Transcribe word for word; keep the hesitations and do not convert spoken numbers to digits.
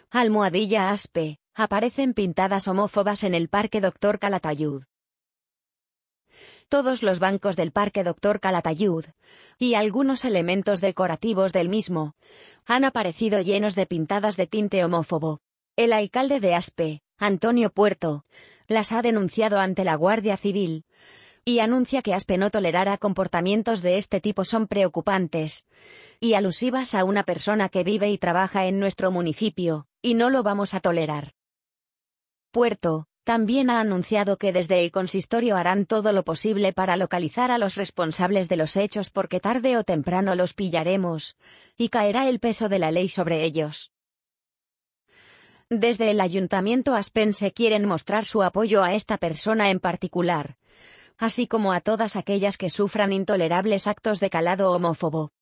Almohadilla Aspe, aparecen pintadas homófobas en el Parque Doctor Calatayud. Todos los bancos del Parque Doctor Calatayud, y algunos elementos decorativos del mismo, han aparecido llenos de pintadas de tinte homófobo. El alcalde de Aspe, Antonio Puerto, las ha denunciado ante la Guardia Civil, y anuncia que Aspe no tolerará comportamientos de este tipo. Son preocupantes y alusivas a una persona que vive y trabaja en nuestro municipio, y no lo vamos a tolerar. Puerto también ha anunciado que desde el consistorio harán todo lo posible para localizar a los responsables de los hechos, porque tarde o temprano los pillaremos, y caerá el peso de la ley sobre ellos. Desde el ayuntamiento aspense quieren mostrar su apoyo a esta persona en particular, así como a todas aquellas que sufran intolerables actos de calado homófobo.